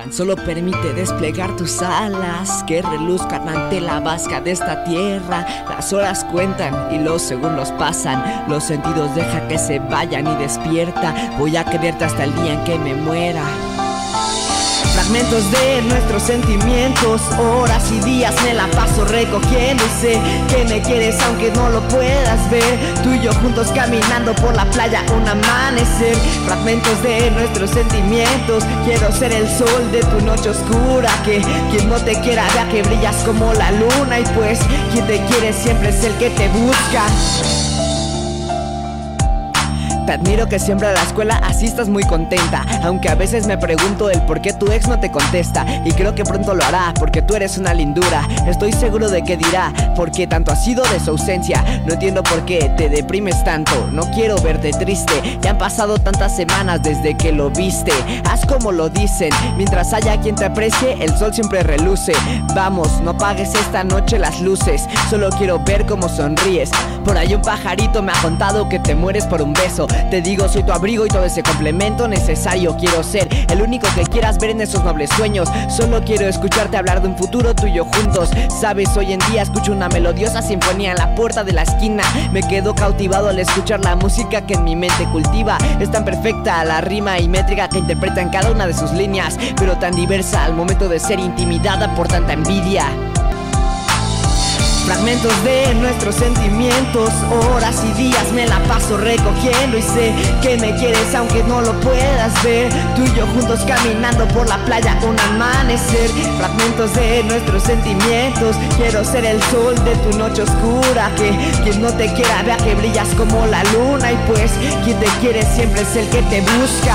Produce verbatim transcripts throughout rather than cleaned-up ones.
Tan solo permite desplegar tus alas, que reluzcan ante la vasca de esta tierra. Las horas cuentan y los segundos pasan, los sentidos deja que se vayan y despierta. Voy a quererte hasta el día en que me muera. Fragmentos de nuestros sentimientos, horas y días me la paso recogiendo. Y sé que me quieres aunque no lo puedas ver. Tú y yo juntos caminando por la playa, un amanecer. Fragmentos de nuestros sentimientos, quiero ser el sol de tu noche oscura. Que quien no te quiera vea que brillas como la luna. Y pues quien te quiere siempre es el que te busca. Te admiro que siempre a la escuela asistas muy contenta, aunque a veces me pregunto el por qué tu ex no te contesta. Y creo que pronto lo hará, porque tú eres una lindura. Estoy seguro de que dirá, ¿por qué tanto ha sido de su ausencia? No entiendo por qué te deprimes tanto, no quiero verte triste. Ya han pasado tantas semanas desde que lo viste. Haz como lo dicen, mientras haya quien te aprecie, el sol siempre reluce. Vamos, no apagues esta noche las luces, solo quiero ver cómo sonríes. Por ahí un pajarito me ha contado que te mueres por un beso. Te digo, soy tu abrigo y todo ese complemento necesario. Quiero ser el único que quieras ver en esos nobles sueños. Solo quiero escucharte hablar de un futuro tuyo juntos. Sabes, hoy en día escucho una melodiosa sinfonía en la puerta de la esquina. Me quedo cautivado al escuchar la música que en mi mente cultiva. Es tan perfecta la rima y métrica que interpreta en cada una de sus líneas, pero tan diversa al momento de ser intimidada por tanta envidia. Fragmentos de nuestros sentimientos, horas y días me la paso recogiendo. Y sé que me quieres aunque no lo puedas ver. Tú y yo juntos caminando por la playa, un amanecer. Fragmentos de nuestros sentimientos, quiero ser el sol de tu noche oscura. Que quien no te quiera vea que brillas como la luna. Y pues quien te quiere siempre es el que te busca.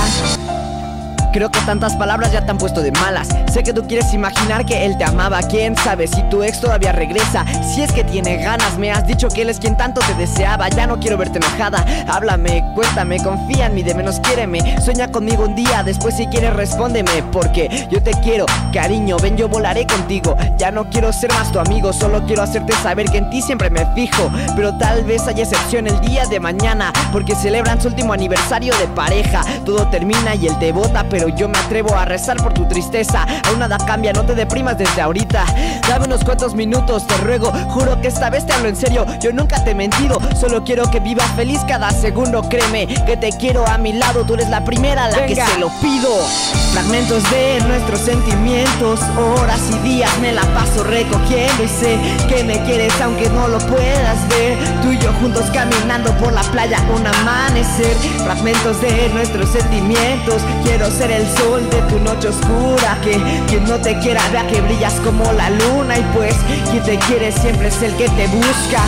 Creo que tantas palabras ya te han puesto de malas. Sé que tú quieres imaginar que él te amaba. Quién sabe si tu ex todavía regresa, si es que tiene ganas. Me has dicho que él es quien tanto te deseaba. Ya no quiero verte enojada. Háblame, cuéntame, confía en mí, de menos quiéreme. Sueña conmigo un día, después si quieres respóndeme. Porque yo te quiero, cariño, ven, yo volaré contigo. Ya no quiero ser más tu amigo, solo quiero hacerte saber que en ti siempre me fijo. Pero tal vez haya excepción el día de mañana, porque celebran su último aniversario de pareja. Todo termina y él te bota, pero yo me atrevo a rezar por tu tristeza. Aún nada cambia, no te deprimas desde ahorita. Dame unos cuantos minutos, te ruego. Juro que esta vez te hablo en serio. Yo nunca te he mentido, solo quiero que vivas feliz cada segundo. Créeme que te quiero a mi lado, tú eres la primera a la Venga. que se lo pido. Fragmentos de nuestros sentimientos, horas y días me la paso recogiendo. Y sé que me quieres aunque no lo puedas ver. Tú y yo juntos caminando por la playa, un amanecer. Fragmentos de nuestros sentimientos, quiero ser el sol de tu noche oscura. Que quien no te quiera vea que brillas como la luna. Y pues quien te quiere siempre es el que te busca.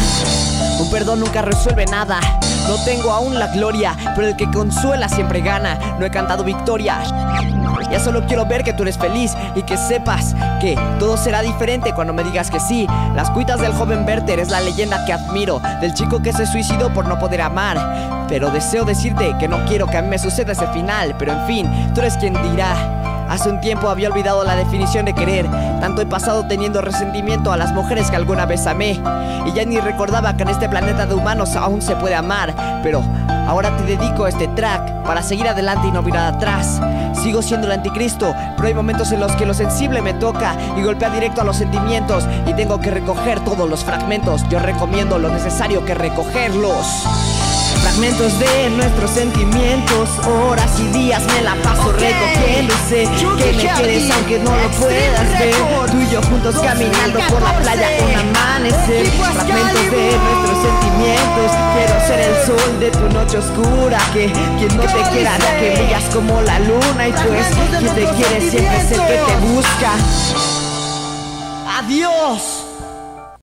Un perdón nunca resuelve nada, no tengo aún la gloria, pero el que consuela siempre gana. No he cantado victoria, ya solo quiero ver que tú eres feliz. Y que sepas que todo será diferente cuando me digas que sí. Las cuitas del joven Werther es la leyenda que admiro, del chico que se suicidó por no poder amar. Pero deseo decirte que no quiero que a mí me suceda ese final. Pero en fin, tú eres quien dirá. Hace un tiempo había olvidado la definición de querer. Tanto he pasado teniendo resentimiento a las mujeres que alguna vez amé. Y ya ni recordaba que en este planeta de humanos aún se puede amar. Pero ahora te dedico este track para seguir adelante y no mirar atrás. Sigo siendo el anticristo, pero hay momentos en los que lo sensible me toca y golpea directo a los sentimientos. Y tengo que recoger todos los fragmentos. Yo recomiendo lo necesario que recogerlos. Fragmentos de nuestros sentimientos, horas y días me la paso okay. recogiendo. Y sé que me quieres aunque no lo puedas ver. Tú y yo juntos caminando por la playa, un amanecer. Fragmentos de nuestros sentimientos, quiero ser el sol de tu noche oscura. Que quien no te quiera vea que brillas como la luna. Y pues quien te quiere siempre es el que te busca. Adiós.